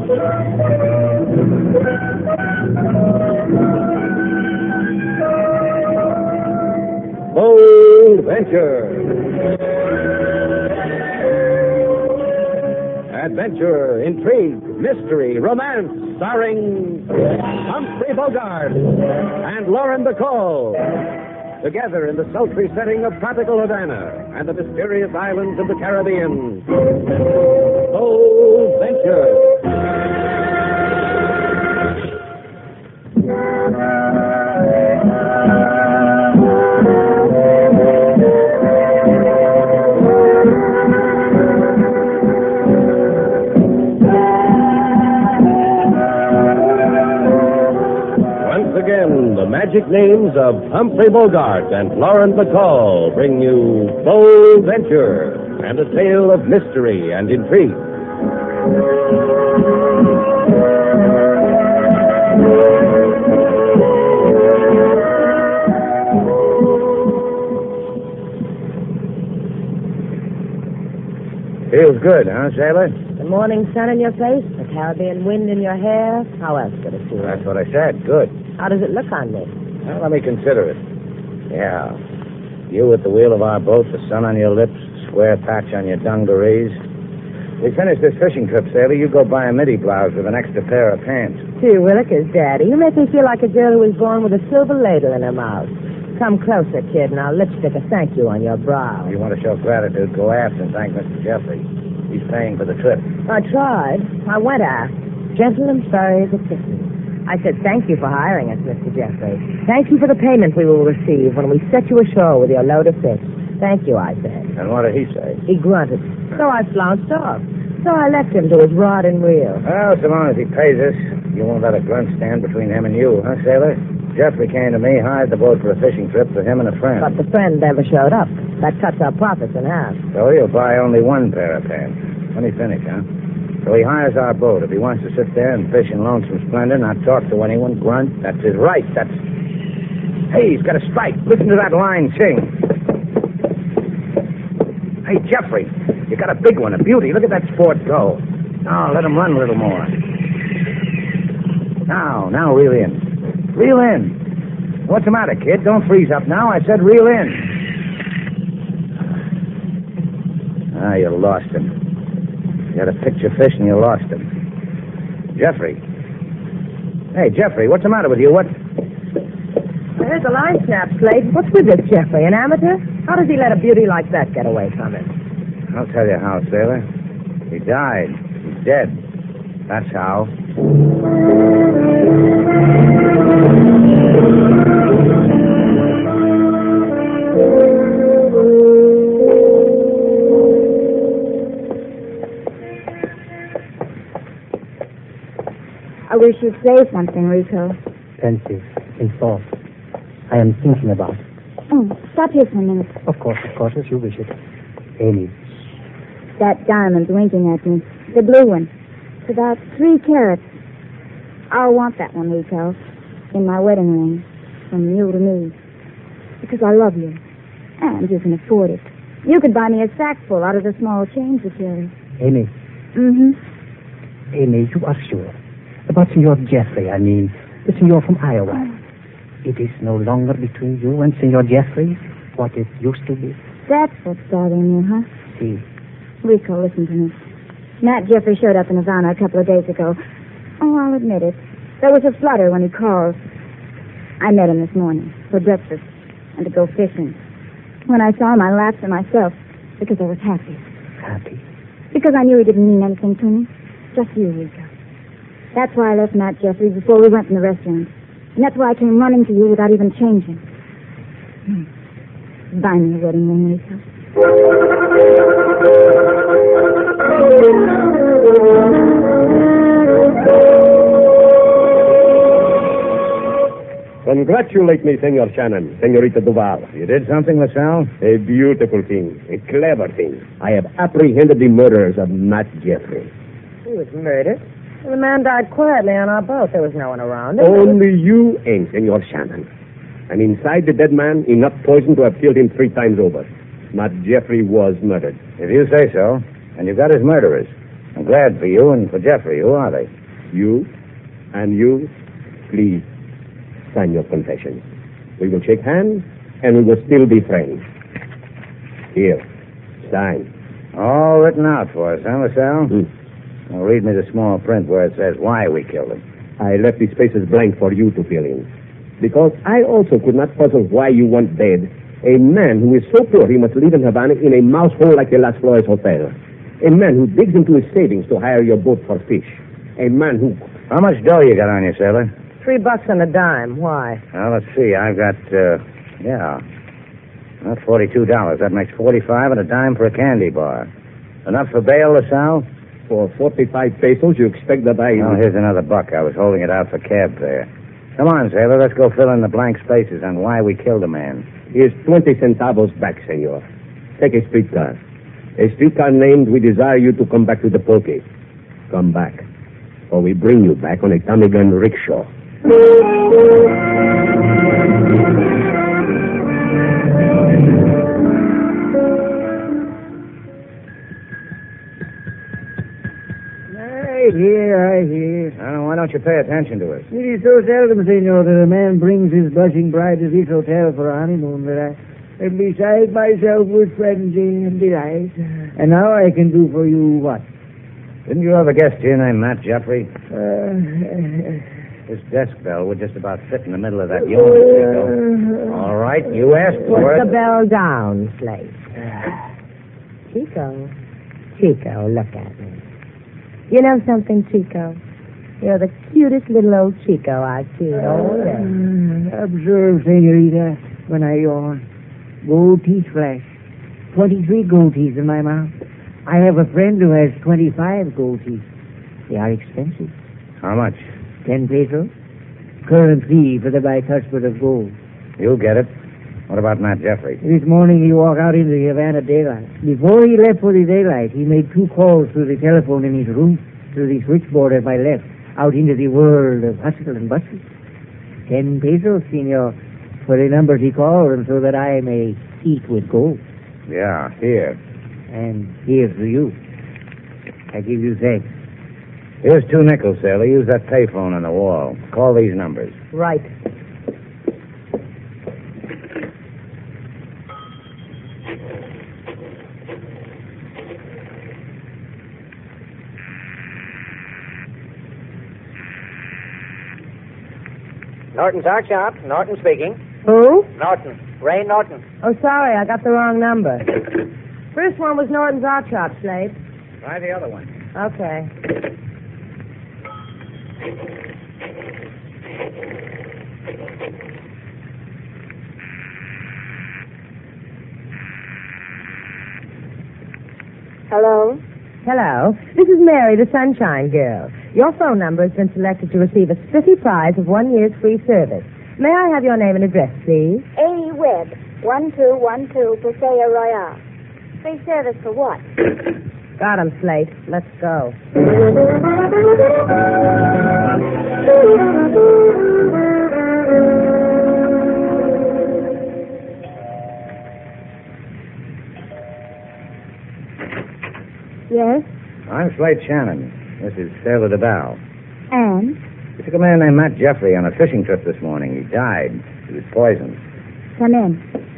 Bold Venture. Adventure, intrigue, mystery, romance, starring Humphrey Bogart and Lauren Bacall. Together in the sultry setting of tropical Havana and the mysterious islands of the Caribbean. Bold Venture. The magic names of Humphrey Bogart and Lauren Bacall bring you Bold Venture and a tale of mystery and intrigue. Feels good, huh, Sailor? The morning sun in your face, the Caribbean wind in your hair. How else could it feel? That's what I said. Good. How does it look on me? Well, let me consider it. Yeah. You at the wheel of our boat, the sun on your lips, square patch on your dungarees. We finish this fishing trip, Sailor. You go buy a midi blouse with an extra pair of pants. Gee, Willikers, Daddy, you make me feel like a girl who was born with a silver ladle in her mouth. Come closer, kid, and I'll lipstick a thank you on your brow. If you want to show gratitude, go aft and thank Mr. Jeffrey. He's paying for the trip. I tried. I went aft. Gentle and furry as a kitten. I said, thank you for hiring us, Mr. Jeffrey. Thank you for the payment we will receive when we set you ashore with your load of fish. Thank you, I said. And what did he say? He grunted. So I flounced off. So I left him to his rod and reel. Well, so long as he pays us, you won't let a grunt stand between him and you, huh, Sailor? Jeffrey came to me, hired the boat for a fishing trip for him and a friend. But the friend never showed up. That cuts our profits in half. So he'll buy only one pair of pants. Let me finish, huh? So he hires our boat. If he wants to sit there and fish in lonesome splendor, not talk to anyone, grunt, that's his right. That's... Hey, he's got a strike. Listen to that line sing. Hey, Jeffrey, you got a big one, a beauty. Look at that sport go. Now, let him run a little more. Now, reel in. Reel in. What's the matter, kid? Don't freeze up now. I said reel in. Ah, you lost him. You had a picture fish and you lost him. Jeffrey. Hey, Jeffrey, what's the matter with you? What? There's a line snap, Slade. What's with this Jeffrey, an amateur? How does he let a beauty like that get away from him? I'll tell you how, Sailor. He died. He's dead. That's how. I wish you'd say something, Rico. Pensive, in thought. I am thinking about it. Oh, stop here for a minute. Of course, as you wish it. Amy. That diamond's winking at me. The blue one. It's about 3 carats. I'll want that one, Rico. In my wedding ring. From you to me. Because I love you. And you can afford it. You could buy me a sack full out of the small change you carry. Amy. Mm-hmm. Amy, you are sure. About Senor Jeffrey, I mean. The senor from Iowa. It is no longer between you and Senor Jeffrey what it used to be. That's what's bothering you, huh? See. Rico, listen to me. Matt Jeffrey showed up in Havana a couple of days ago. Oh, I'll admit it. There was a flutter when he called. I met him this morning for breakfast and to go fishing. When I saw him, I laughed to myself because I was happy. Happy? Because I knew he didn't mean anything to me. Just you, Rico. That's why I left Matt Jeffrey before we went from the restaurant. And that's why I came running to you without even changing. Buy me a wedding ring, Rico. Congratulate me, Senor Shannon, Senorita Duval. You did something, LaSalle? A beautiful thing, a clever thing. I have apprehended the murderers of Matt Jeffrey. He was murdered. The man died quietly on our boat. There was no one around. Only you and Senor Shannon. And inside the dead man, enough poison to have killed him 3 times over. Matt Jeffrey was murdered. If you say so. And you got his murderers. I'm glad for you and for Jeffrey. Who are they? You and you, please sign your confession. We will shake hands, and we will still be friends. Here, sign. All written out for us, huh, LaSalle? Now read me the small print where it says why we killed him. I left the spaces blank for you to fill in. Because I also could not puzzle why you want dead a man who is so poor he must live in Havana in a mouse hole like the Las Flores Hotel. A man who digs into his savings to hire your boat for fish. A man who... How much dough you got on you, sailor? $3 on a dime. Why? Well, let's see. I've got, not $42. That makes 45 and a dime for a candy bar. Enough for bail, LaSalle? For 45 pesos, you expect that I... Oh, here's another buck. I was holding it out for cab fare. Come on, sailor. Let's go fill in the blank spaces on why we killed a man. Here's 20 centavos back, senor. Take a streetcar. A streetcar named We Desire You to Come Back to the Poke. Come back. Or we bring you back on a Tommy gun rickshaw. I hear. Oh, why don't you pay attention to us? It is so seldom, senor, that a man brings his blushing bride to this hotel for a honeymoon that I am beside myself with frenzy and delight. And now I can do for you what? Didn't you ever guess your name, Matt Jeffrey? This desk bell would just about fit in the middle of that unit, Chico. All right, you asked for Put it. the bell down, Slate. Chico, look at me. You know something, Chico? You're the cutest little old Chico I've seen all day. Observe, senorita, when I yawn. Gold teeth flash. 23 gold teeth in my mouth. I have a friend who has 25 gold teeth. They are expensive. How much? 10 pesos. Current fee for the bicuspid of gold. You'll get it. What about Matt Jeffrey? This morning he walked out into the Havana daylight. Before he left for the daylight, he made 2 calls through the telephone in his room, through the switchboard at my left, out into the world of hustle and bustle. 10 pesos, senor, for the numbers he called, and so that I may eat with gold. Yeah, here. And here's to you. I give you thanks. Here's 2 nickels, sailor. Use that payphone on the wall. Call these numbers. Right. Norton's Art Shop. Norton speaking. Who? Norton. Ray Norton. Oh, sorry, I got the wrong number. First one was Norton's Art Shop, Slade. Try the other one. Okay. Hello? Hello. This is Mary, the Sunshine Girl. Your phone number has been selected to receive a spiffy prize of 1 year's free service. May I have your name and address, please? Amy Webb, 1212 Paseo Royale. Free service for what? Got him, Slate. Let's go. Yes? I'm Slate Shannon. This is Sailor DeBal. And? We took a man named Matt Jeffrey on a fishing trip this morning. He died. He was poisoned. Come in.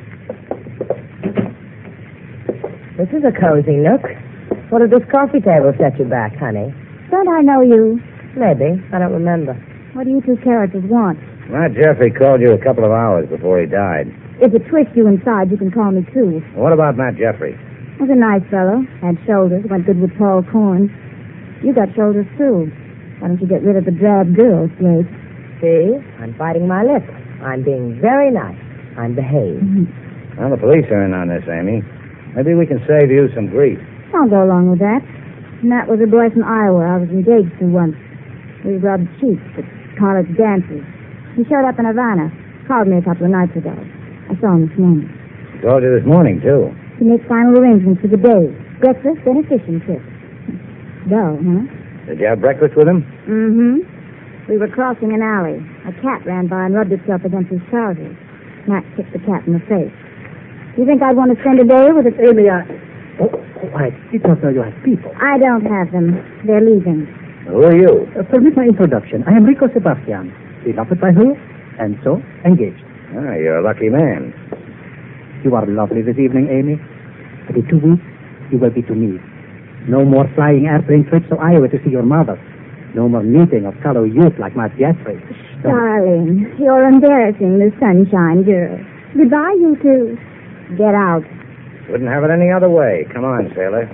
This is a cozy nook. What did this coffee table set you back, honey? Don't I know you? Maybe. I don't remember. What do you 2 characters want? Matt Jeffrey called you a couple of hours before he died. If it twists you inside, you can call me too. What about Matt Jeffrey? Was a nice fellow. Had shoulders. Went good with Paul Corn. You got shoulders too. Why don't you get rid of the drab girl, Slade? See? I'm biting my lip. I'm being very nice. I'm behaved. Well, the police are in on this, Amy. Maybe we can save you some grief. I'll go along with that. Matt was a boy from Iowa I was engaged to once. We rubbed cheeks at college dances. He showed up in Havana. Called me a couple of nights ago. I saw him this morning. He called you this morning, too. To make final arrangements for the day. Breakfast, then a fishing trip. Dull, huh? Did you have breakfast with him? Mm-hmm. We were crossing an alley. A cat ran by and rubbed itself against his trousers. Matt kicked the cat in the face. You think I'd want to spend a day with a... I did not know you had people. I don't have them. They're leaving. Who are you? Permit my introduction. I am Rico Sebastian, beloved by her, and so engaged. Ah, you're a lucky man. You are lovely this evening, Amy. But in 2 weeks, you will be to me. No more flying airplane trips to Iowa to see your mother. No more meeting of fellow youth like Matt Jeffrey. Darling, you're embarrassing the Sunshine Girl. Goodbye, you two. Get out. Wouldn't have it any other way. Come on, sailor.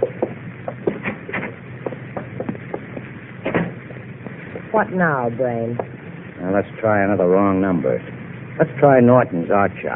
What now, Brain? Now, let's try another wrong number. Let's try Norton's art shop.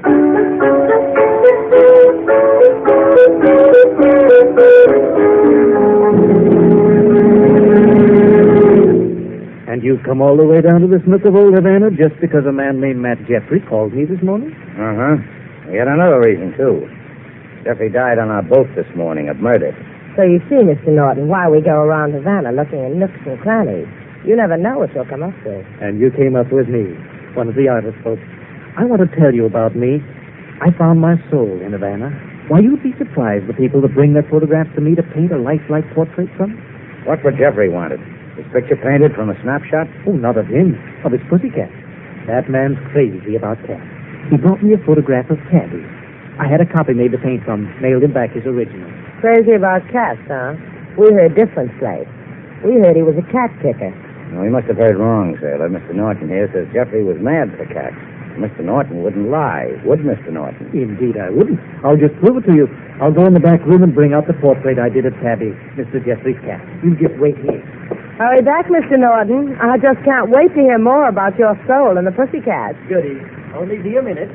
And you've come all the way down to this nook of old Havana just because a man named Matt Jeffrey called me this morning? Uh-huh. We had another reason, too. Jeffrey died on our boat this morning of murder. So you see, Mr. Norton, why we go around Havana looking in nooks and crannies. You never know what you'll come up with. And you came up with me, one of the artist folks. I want to tell you about me. I found my soul in Havana. Why, you'd be surprised the people that bring their photographs to me to paint a lifelike portrait from. What would Jeffrey wanted? His picture painted from a snapshot? Oh, not of him, of his pussycat. That man's crazy about cats. He brought me a photograph of Tabby. I had a copy made to paint from, mailed him back his original. Crazy about cats, huh? We heard different place. We heard he was a cat picker. No, he must have heard wrong, sailor. Mr. Norton here says Jeffrey was mad for cats. Mr. Norton wouldn't lie, would Mr. Norton? Indeed, I wouldn't. I'll just prove it to you. I'll go in the back room and bring out the portrait I did of Tabby, Mr. Jeffrey's cat. You just wait here. Hurry back, Mr. Norton. I just can't wait to hear more about your soul and the pussycat. Goody. Only be a minute.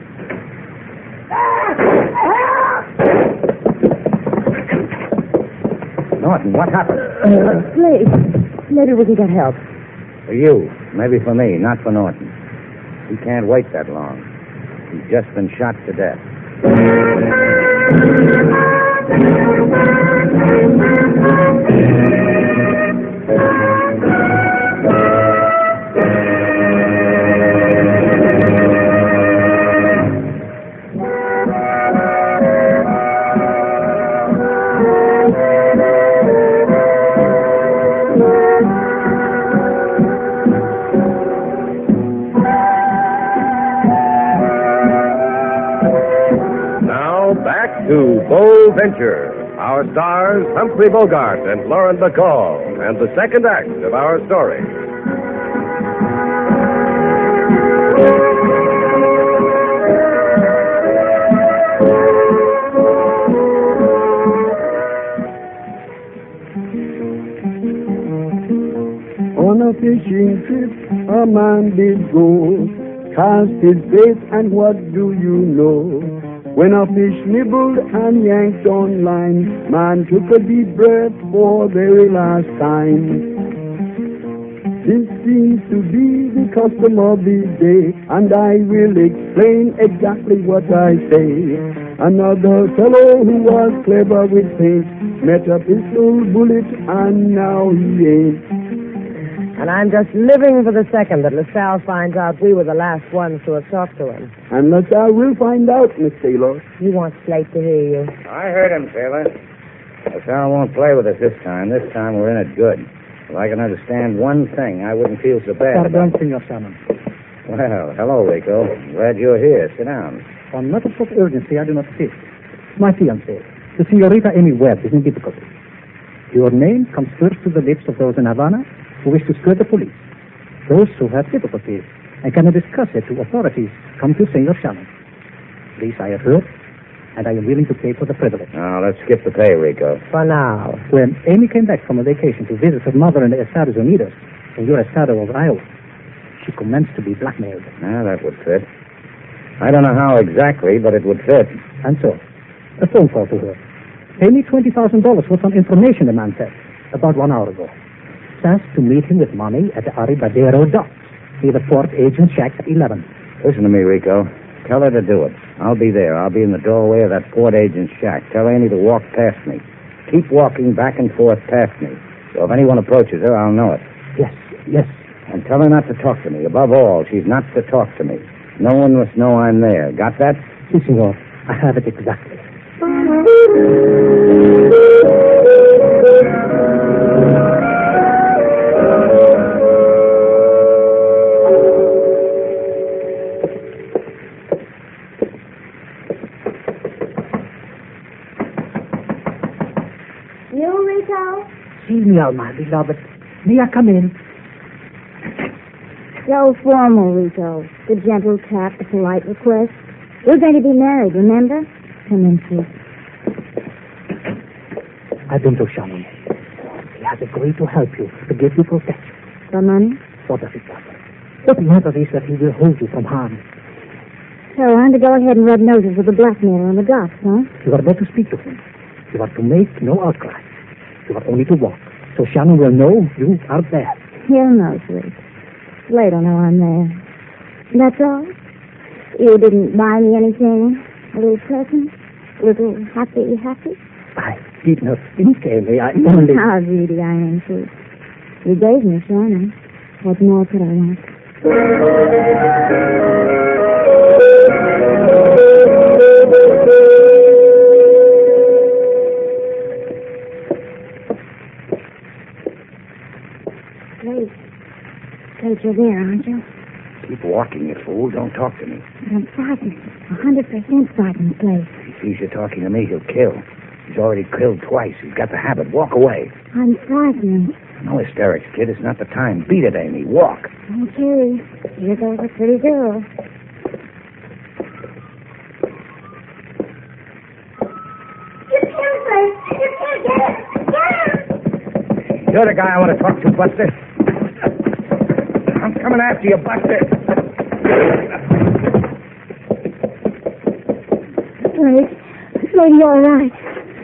Norton, what happened? Please, maybe we can get help. For you. Maybe for me, not for Norton. He can't wait that long. He's just been shot to death. To Bold Venture, our stars Humphrey Bogart and Lauren Bacall, and the second act of our story. On a fishing trip, a man did go, cast his bait, and what do you know? When a fish nibbled and yanked on line, man took a deep breath for the very last time. This seems to be the custom of this day, and I will explain exactly what I say. Another fellow who was clever with paint met a pistol bullet, and now he ain't. And I'm just living for the second that LaSalle finds out we were the last ones to have talked to him. And LaSalle will find out, Miss Taylor. He wants Slate to hear you. I heard him, sailor. LaSalle won't play with us this time. This time we're in it good. If I can understand one thing, I wouldn't feel so bad. Pardon, Senor Salmon. Well, hello, Rico. Glad you're here. Sit down. On matters of urgency, I do not assist. My fiancée, the Senorita Amy Webb, is in difficulty. Your name comes first to the lips of those in Havana who wish to skirt the police. Those who have difficulties and cannot discuss it to authorities come to Senor Shannon. This I have heard, and I am willing to pay for the privilege. Now, let's skip the pay, Rico. For now. When Amy came back from a vacation to visit her mother in the Estados Unidos, in your estado of Iowa, she commenced to be blackmailed. Ah, that would fit. I don't know how exactly, but it would fit. And so, a phone call to her. Pay me $20,000 for some information, the man said, about 1 hour ago. Asked to meet him with money at the Arribadero docks near the port agent shack at 11. Listen to me, Rico. Tell her to do it. I'll be there. I'll be in the doorway of that port agent shack. Tell Amy to walk past me. Keep walking back and forth past me. So if anyone approaches her, I'll know it. Yes, yes. And tell her not to talk to me. Above all, she's not to talk to me. No one must know I'm there. Got that? Si, senor. I have it exactly. You, Rico? See me, my beloved. May I come in? So formal, Rico. The gentle tap, the polite request. We're going to be married, remember? Come in, please. I've been to Shannon. He has agreed to help you, to give you protection. For money? What does it matter? What matters is that he will hold you from harm. So I'm to go ahead and rub noses with the blackmailer on the docks, huh? You are not to speak to him. You are to make no outcry. You are only to walk, so Shannon will know you are there. He'll know, sweet. Slate'll know I'm there. That's all? You didn't buy me anything? A little present? A little happy? I did not think, Amy. I only... How greedy I am, sweet. You gave me Shannon. What more could I want? Slate, you're there, aren't you? Keep walking, you fool. Don't talk to me. I'm frightened. 100% frightened, Slate. If he sees you talking to me, he'll kill. He's already killed twice. He's got the habit. Walk away. I'm frightened. No hysterics, kid. It's not the time. Beat it, Amy. Walk. Okay. Here goes a pretty girl. You can't, Slate. You can't get it. Get him! You're the guy I want to talk to, Buster. I'm coming after you, Buster. Slate, you all right?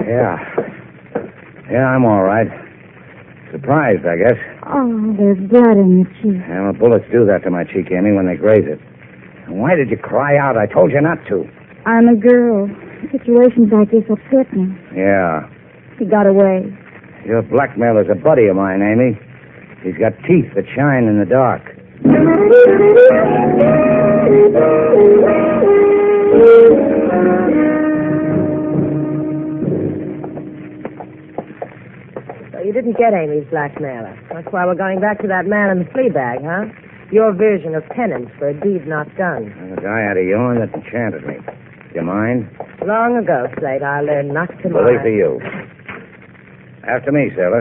Yeah, I'm all right. Surprised, I guess. Oh, there's blood in your cheek. Yeah, well, bullets do that to my cheek, Amy, when they graze it. And why did you cry out? I told you not to. I'm a girl. Situations like this upset me. Yeah. He got away. Your blackmailer's a buddy of mine, Amy. He's got teeth that shine in the dark. So you didn't get Amy's blackmailer. That's why we're going back to that man in the flea bag, huh? Your version of penance for a deed not done. Well, the guy had a yarn that enchanted me. You mind? Long ago, Slate, I learned not to Bully mind. for you. After me, sailor.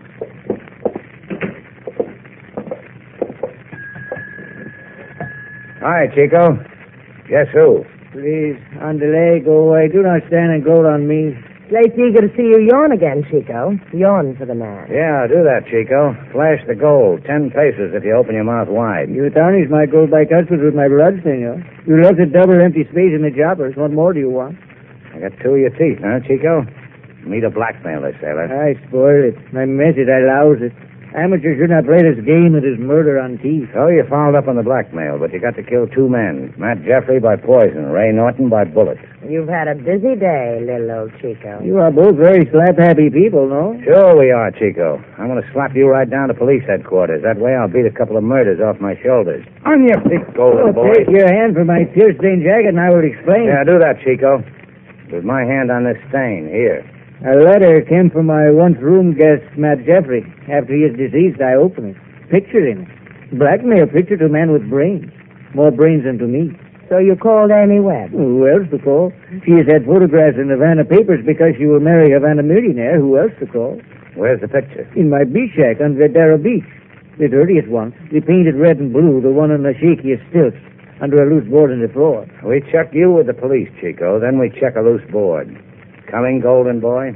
Hi, Chico. Guess who? Please, on delay, go away. Do not stand and gloat on me. Slate's eager to see you yawn again, Chico. Yawn for the man. Yeah, do that, Chico. Flash the gold. 10 pesos if you open your mouth wide. You tarnish my gold by customs with my blood, senor. You left a double empty space in the choppers. What more do you want? I got 2 of your teeth, huh, Chico? Meet a blackmailer, sailor. I spoiled it. My message, I loused it. Amateurs should not play this game that is murder on teeth. So you followed up on the blackmail, but you got to kill 2 men. Matt Jeffrey by poison, Ray Norton by bullet. You've had a busy day, little old Chico. You are both very slap-happy people, no? Sure we are, Chico. I'm going to slap you right down to police headquarters. That way I'll beat a couple of murders off my shoulders. On your feet, golden boy. Take your hand from my tear-stained jacket and I will explain. Yeah, do that, Chico. With my hand on this stain, here. A letter came from my once-room guest, Matt Jeffrey. After he is deceased, I open it. Picture in it. Blackmail picture to a man with brains. More brains than to me. So you called Amy Webb? Who else to call? She has had photographs in the Havana papers because she will marry a Havana millionaire. Who else to call? Where's the picture? In my beach shack on Vedera Beach. The dirtiest one. The painted red and blue, the one on the shakiest stilts, under a loose board in the floor. We check you with the police, Chico. Then we check a loose board. Coming, golden boy?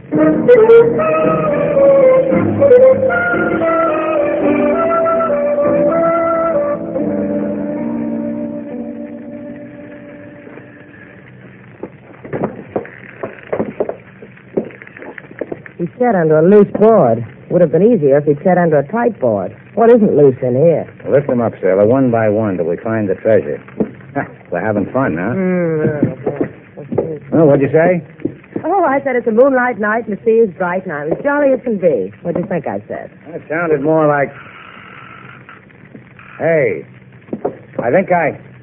He sat under a loose board. Would have been easier if he'd sat under a tight board. What isn't loose in here? Lift them up, sailor, one by one till we find the treasure. We're having fun, huh? Well, what'd you say? Oh, I said it's a moonlight night and the sea is bright and I'm as jolly as can be. What do you think I said? It sounded more like... Hey,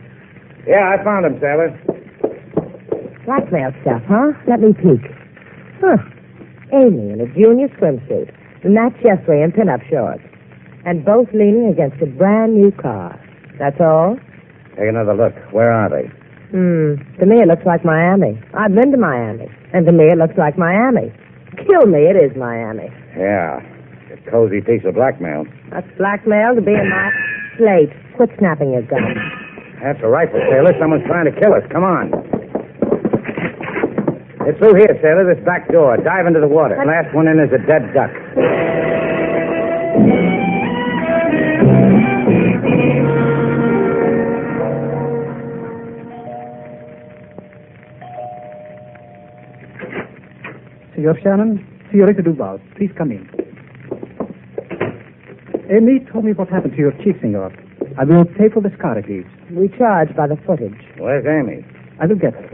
Yeah, I found him, sailor. Blackmail stuff, huh? Let me peek. Huh. Amy in a junior swimsuit, and Matt Jeffrey in pin-up shorts, and both leaning against a brand-new car. That's all? Take another look. Where are they? To me it looks like Miami. I've been to Miami, and to me it looks like Miami. Kill me, it is Miami. Yeah. A cozy piece of blackmail. That's blackmail to be in my slate. Quit snapping your gun. That's a rifle, sailor. Someone's trying to kill us. Come on. It's through here, sailor, this back door. Dive into the water. Last one in is a dead duck. Senor Shannon, Senorita Duval, please come in. Amy told me what happened to your chief, senor. I will pay for the scar, please. We charge by the footage. Where's Amy? I will get her.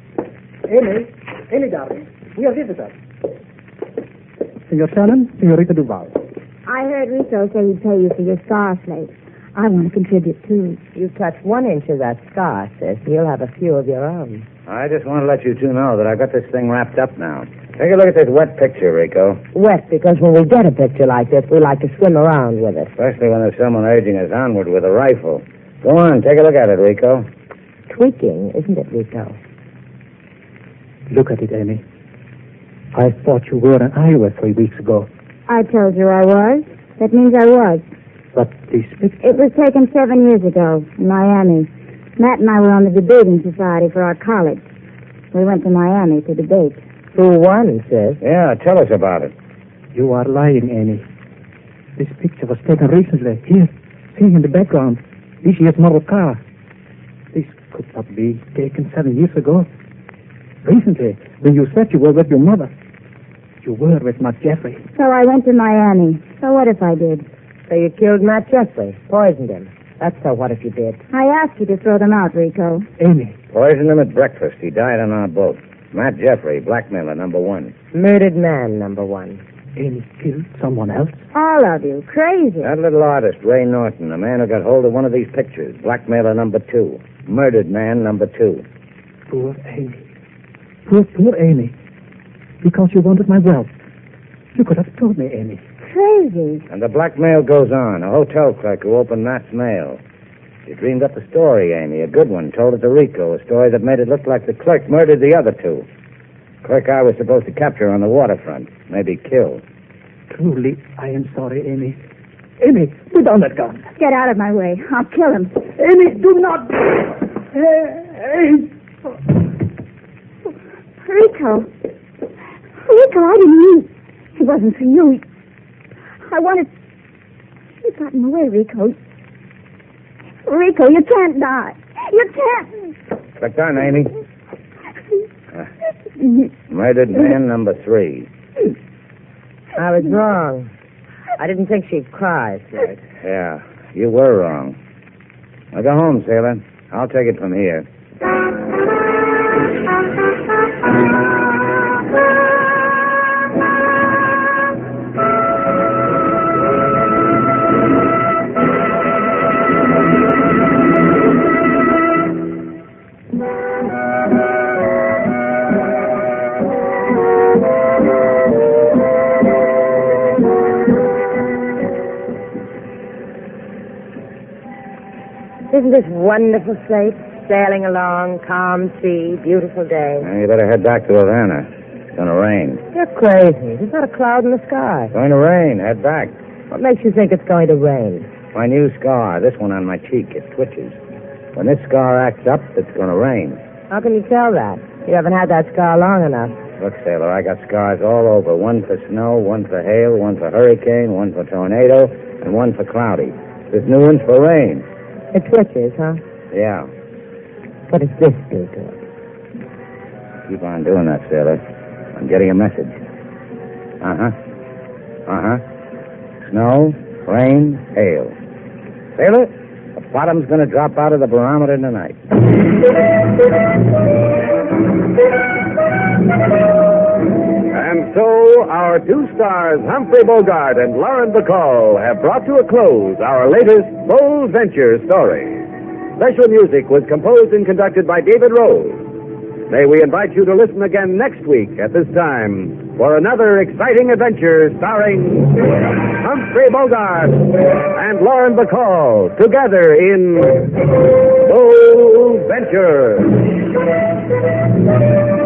Amy, darling, we are visitors. Senor Shannon, Senorita Duval. I heard Rico say he'd pay you for your scar slate. I want to contribute, too. You touch 1 inch of that scar, sis, you'll have a few of your own. I just want to let you two know that I got this thing wrapped up now. Take a look at this wet picture, Rico. Wet, because when we get a picture like this, we like to swim around with it. Especially when there's someone urging us onward with a rifle. Go on, take a look at it, Rico. Tweaking, isn't it, Rico? Look at it, Amy. I thought you were in Iowa 3 weeks ago. I told you I was. That means I was. But this picture... It was taken 7 years ago in Miami. Matt and I were on the debating society for our college. We went to Miami to debate. Who won, sis? Yeah, tell us about it. You are lying, Amy. This picture was taken recently. Here, see in the background. This year's model car. This could not be taken 7 years ago. Recently, when you said you were with your mother, you were with Matt Jeffrey. So I went to Miami. So what if I did? So you killed Matt Jeffrey, poisoned him. That's so what if you did. I asked you to throw them out, Rico. Amy. Poisoned him at breakfast. He died on our boat. Matt Jeffrey, blackmailer, number 1. Murdered man, number 1. Amy killed someone else? All of you. Crazy. That little artist, Ray Norton, the man who got hold of one of these pictures. Blackmailer number 2. Murdered man number 2. Poor Amy. Poor Amy. Because you wanted my wealth. You could have told me, Amy. Crazy. And the blackmail goes on. A hotel clerk who opened Matt's mail. She dreamed up a story, Amy, a good one. Told it to Rico, a story that made it look like the clerk murdered the other 2. Clerk I was supposed to capture on the waterfront. Maybe kill. Truly, I am sorry, Amy. Amy, put down that gun. Get out of my way. I'll kill him. Amy, do not... Rico, I didn't mean... It wasn't for you. I wanted... You got in the way, Rico. Rico, you can't die. You can't... Click on, Amy. Murdered man number 3. I was wrong. I didn't think she'd cry, sis. Yeah, you were wrong. Now go home, sailor. I'll take it from here. Isn't this wonderful slate? Sailing along, calm sea, beautiful day. Now, you better head back to Havana. It's going to rain. You're crazy. There's not a cloud in the sky. It's going to rain. Head back. What makes you think it's going to rain? My new scar, this one on my cheek, it twitches. When this scar acts up, it's going to rain. How can you tell that? You haven't had that scar long enough. Look, sailor, I got scars all over. One for snow, one for hail, one for hurricane, one for tornado, and one for cloudy. This new one's for rain. It twitches, huh? Yeah. What does this do to it? Keep on doing that, sailor. I'm getting a message. Snow, rain, hail. Sailor, the bottom's going to drop out of the barometer tonight. And so, our 2 stars, Humphrey Bogart and Lauren Bacall, have brought to a close our latest Bold Venture story. Special music was composed and conducted by David Rose. May we invite you to listen again next week at this time for another exciting adventure starring Humphrey Bogart and Lauren Bacall together in Bold Venture.